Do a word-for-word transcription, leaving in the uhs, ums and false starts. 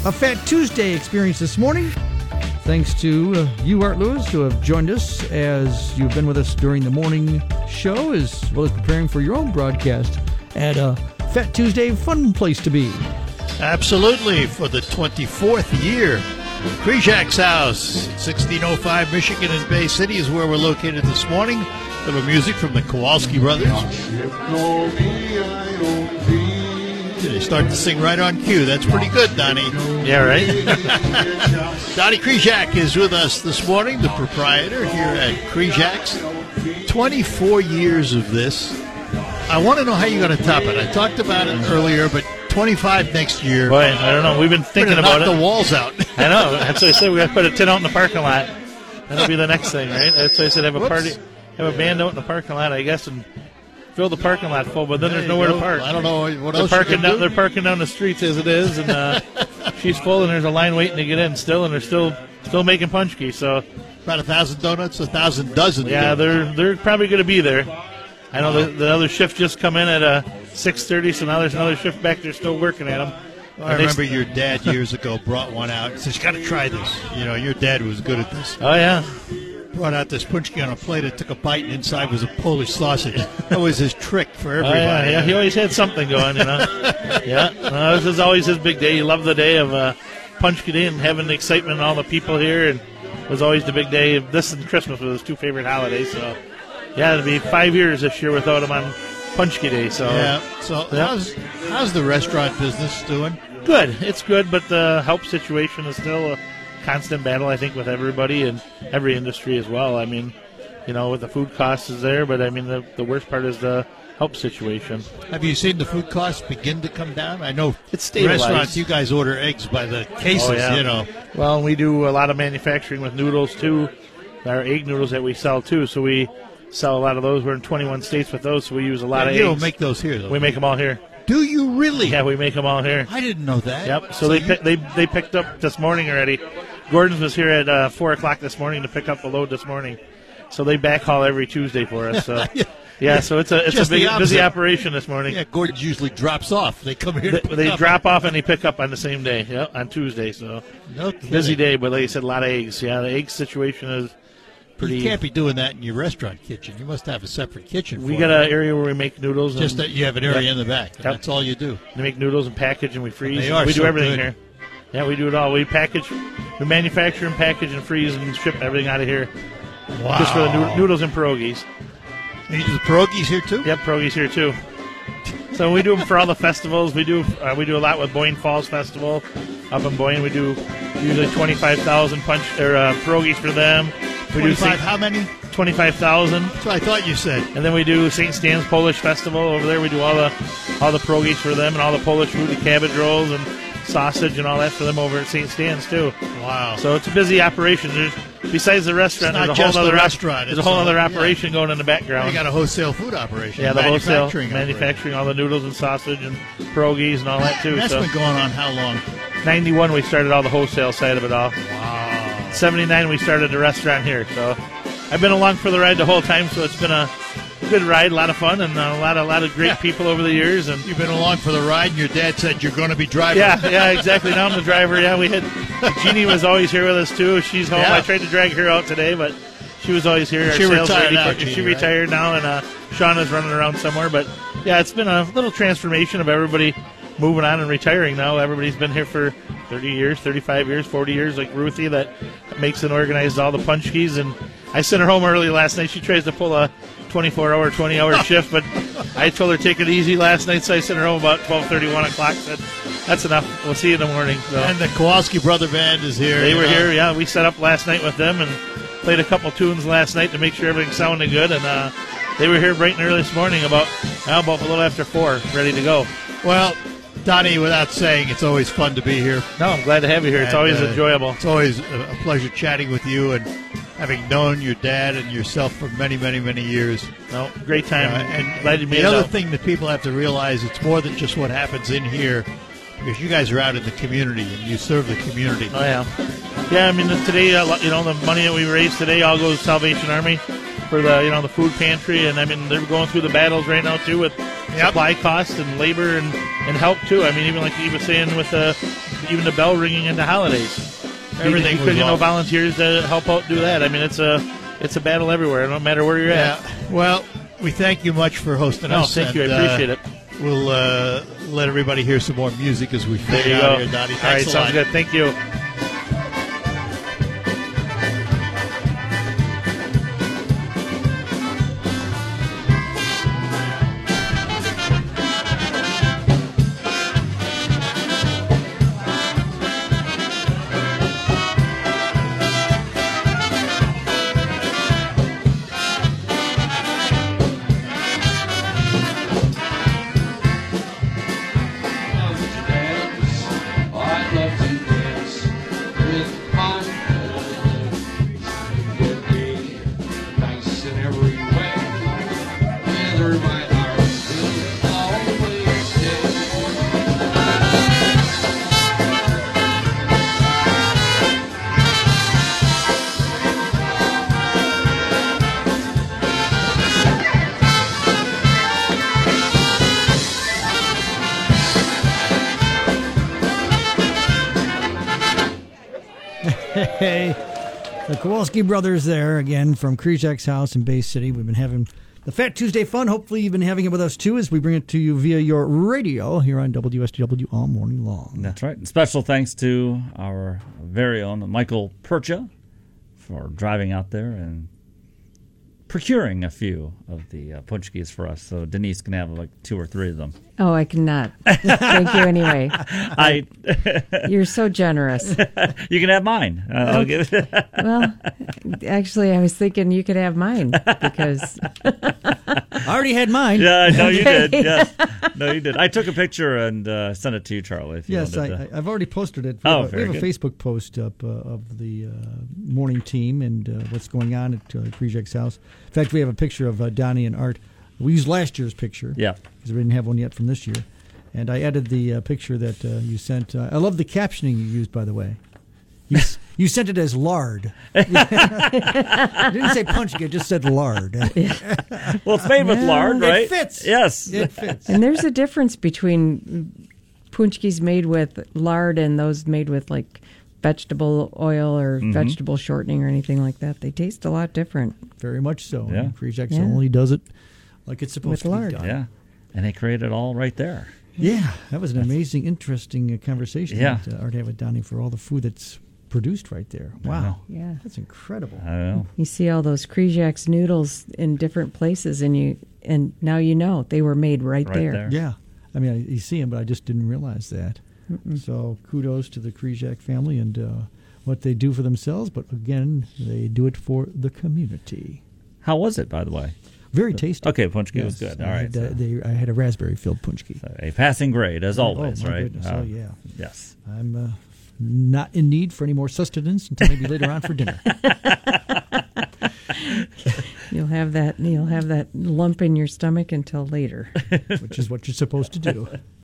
a Fat Tuesday experience this morning. Thanks to uh, you, Art Lewis, who have joined us as you've been with us during the morning show, as well as preparing for your own broadcast at uh, Fat Tuesday. Fun place to be. Absolutely, for the twenty-fourth year. Krejak's House, sixteen oh five Michigan in Bay City is where we're located this morning. A little music from the Kowalski Brothers. They start to sing right on cue. That's pretty good, Donnie. Yeah, right? Donnie Krejak is with us this morning, the proprietor here at Krejak's. twenty-four years of this. I want to know how you're going to top it. I talked about it earlier, but twenty-five next year. Boy, I don't know. We've been thinking about knock it. the walls out. I know. That's what I said. We got to put a tent out in the parking lot. That'll be the next thing, right? That's what I said. Have a Whoops. party, have a band out in the parking lot, I guess, and fill the parking lot full. But then There there's you nowhere go. to park. I don't know what They're else you parking can down. do. They're parking down the streets as it is, and uh, she's full, and there's a line waiting to get in still, and they're still still making punchki. So About a thousand donuts, a thousand dozen. yeah, they're they're probably going to be there. I know the, the other shift just come in at uh, six thirty, so now there's another shift back there still working at them. Well, I remember your dad years ago brought one out. He says, you got to try this. You know, your dad was good at this. Oh, yeah. Brought out this punchki on a plate and took a bite, and inside was a Polish sausage. That was his trick for Oh, everybody. yeah, yeah. He always had something going, you know. Yeah. No, this is always his big day. He loved the day of uh, Punchki Day and having the excitement and all the people here. And it was always the big day. This and Christmas were his two favorite holidays. So, yeah, it'll be five years this year without him on Punchki Day. So, Yeah. So Yeah. how's how's the restaurant business doing? good. It's good, but the help situation is still a constant battle, I think, with everybody and every industry as well. I mean, you know, with the food costs is there, but I mean, the, the worst part is the help situation. Have you seen the food costs begin to come down? I know It's stabilized. restaurants, you guys order eggs by the cases, Oh, yeah. you know. Well, we do a lot of manufacturing with noodles, too. Our egg noodles that we sell, too. So we sell a lot of those. We're in twenty-one states with those, so we use a lot Yeah, of you eggs. don't make those here, though. we make them all here. Do you really? Yeah, we make them all here. I didn't know that. Yep. So, they, you- pick, they they picked up this morning already. Gordon's was here at uh, four o'clock this morning to pick up the load this morning. So they backhaul every Tuesday for us. So Yeah. yeah, so it's a it's Just a big the busy opposite. operation this morning. Yeah, Gordon usually drops off. They come here They, to pick they up. drop off and they pick up on the same day. Yep, on Tuesday. So No kidding. busy day, but like you said, a lot of eggs. Yeah, the egg situation is pretty. You can't be doing that in your restaurant kitchen. You must have a separate kitchen. We for got it. an area where we make noodles. Just and that you have an area Yep. in the back. and Yep. That's all you do. we make noodles and package and we freeze. They are we do so everything good. here. Yeah, we do it all. We package, we manufacture and package and freeze and ship everything out of here. Wow. Just for the noo- noodles and pierogies. And you do the pierogies here too? Yep, pierogies here too. So we do them for all the festivals. We do uh, we do a lot with Boyne Falls Festival up in Boyne. We do usually twenty-five thousand punch or uh, pierogies for them. We do twenty-five, how many? twenty-five thousand. That's what I thought you said. And then we do Saint Stan's Polish Festival over there. We do all the all the pierogies for them and all the Polish food, the cabbage rolls and sausage and all that for them over at Saint Stan's too. Wow. So it's a busy operation. There's, besides the restaurant, It's not there's a whole just other the restaurant, There's a it's whole all- other yeah. operation going in the background. You got a wholesale food operation. yeah, the wholesale manufacturing operation. manufacturing all the noodles and sausage and pierogies and all that too. That's so been going on how long? ninety-one we started all the wholesale side of it all. Wow. seventy-nine we started the restaurant here. So I've been along for the ride the whole time. So it's been a good ride, a lot of fun, and a lot, a lot of great Yeah. people over the years. And You've been along for the ride, and your dad said you're going to be driving. yeah, yeah, exactly. Now I'm the driver. Yeah, we had Jeannie was always here with us too. She's home. Yeah. I tried to drag her out today, but she was always here. Our She sales retired lady. now, For- Jeannie, she right? retired now, and uh, Shauna's running around somewhere. But yeah, it's been a little transformation of everybody moving on and retiring now. Everybody's been here for thirty years, thirty-five years, forty years, like Ruthie that makes and organizes all the punchkis. And I sent her home early last night. She tries to pull a twenty-four hour, twenty hour shift, but I told her take it easy last night, so I sent her home about twelve thirty, one o'clock. Said, that's enough. We'll see you in the morning. So And the Kowalski Brother Band is here. they you were know. here. Yeah, we set up last night with them and played a couple tunes last night to make sure everything sounded good. And uh, they were here bright and early this morning, about uh, about a little after four, ready to go. Well, Donnie, without saying, it's always fun to be here. No, I'm glad to have you here. It's And, always uh, enjoyable. It's always a a pleasure chatting with you and having known your dad and yourself for many, many, many years. No, great time. Uh, and glad you made the it other out. thing that people have to realize, it's more than just what happens in here, because you guys are out in the community and you serve the community. Oh yeah, yeah. I mean, today, uh, you know, the money that we raised today all goes to Salvation Army for the, you know, the food pantry, and I mean, they're going through the battles right now too with Yep. supply costs and labor and, and help too. I mean, even like you were saying with the even the bell ringing in the holidays. Everything because was you know off. volunteers to help out do that. I mean, it's a it's a battle everywhere, no matter where you're Yeah. at. Well, we thank you much for hosting No, us. thank you. I and, appreciate uh, it. We'll uh, let everybody hear some more music as we There fade you out go. here, Donnie. All right, Thanks a sounds lot. good. Thank you. I'd love to dance with my would be nice in every way. Whether my heart will always stay. Hey, the Kowalski brothers there again from Krizak's house in Bay City. We've been having the Fat Tuesday fun. Hopefully you've been having it with us too as we bring it to you via your radio here on W S T W all morning long. That's right. And special thanks to our very own Michael Percha for driving out there and procuring a few of the uh, punchkis for us. So Denise can have like two or three of them. Oh, I cannot. Thank you anyway. I, You're so generous. you can have mine. Uh, I'll give it. Well, actually, I was thinking you could have mine because I already had mine. Yeah, no, you Okay. did. Yes, no, you did. I took a picture and uh, sent it to you, Charlie. If you Yes, I, wanted to. I- I've already posted it. We Oh, have, a, we very have a good. Facebook post up uh, of the uh, morning team and uh, what's going on at uh, Krizak's house. In fact, we have a picture of uh, Donnie and Art. We used last year's picture. Yeah. Because we didn't have one yet from this year. And I added the uh, picture that uh, you sent. Uh, I love the captioning you used, by the way. You, s- you sent it as lard. You didn't say punch, it just said lard. Well, it's made with Yeah. lard, It right? fits. Yes. It fits. and there's a difference between punchkis made with lard and those made with like vegetable oil or Mm-hmm. vegetable shortening or anything like that. They taste a lot different. Very much so. Yeah. And Krizak's Yeah. only does it like it's supposed With to lard. be done. Yeah. And they created it all right there. Yeah, that was an amazing, interesting uh, conversation Yeah. that uh, Art had with Donnie for all the food that's produced right there. Wow. Yeah. That's incredible. I don't know. You see all those Krizak's noodles in different places, and you and now you know they were made right, Right there. there. Yeah. I mean, I, you see him, but I just didn't realize that. So kudos to the Krizak family and uh, what they do for themselves, but again, they do it for the community. How was it, by the way? Very tasty. Okay, punchki was Yes, good. I All right. had, uh, so- they, I had a raspberry-filled punchki. so a passing grade, as always, oh, my right? goodness. Uh, Oh, yeah. Yes. I'm uh, not in need for any more sustenance until maybe later on for dinner. You'll have that. You'll have that lump in your stomach until later. Which is what you're supposed to do.